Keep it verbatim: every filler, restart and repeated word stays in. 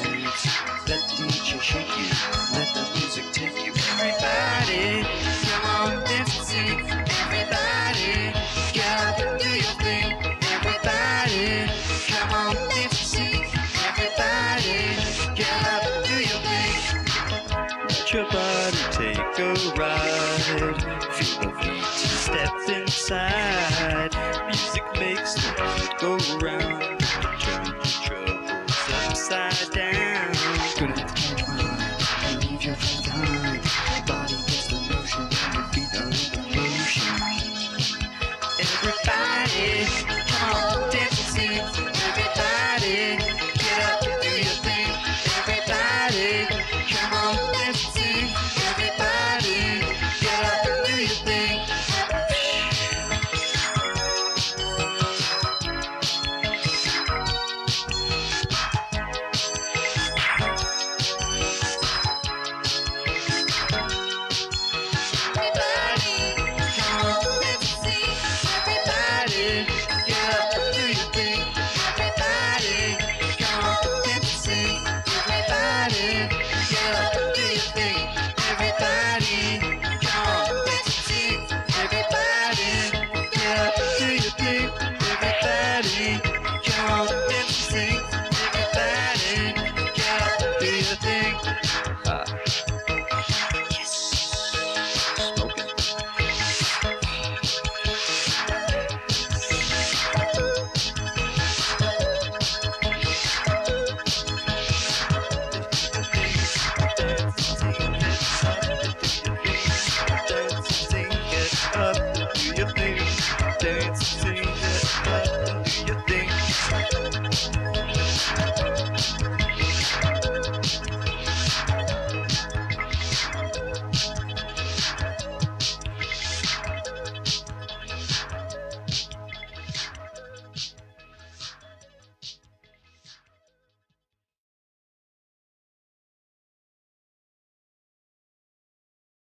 waves. Let the D J shake you, let the music take you. Everybody, come on, dance and sing. Everybody, get up and do your thing. Everybody, come on, dance and sing. Everybody, get up and do your thing. Let your body take a ride. Feel the beat, step inside. Music makes the world go round. Turn your troubles upside down. Gonna have to change my mind and leave your friends behind. Your body gets the motion and your feet are in the motion. Everybody, come on, dance and sing. Everybody, get up and do your thing. Everybody, come on, dance and sing. Everybody, get up and do your thing. Everybody, get up and do your thing.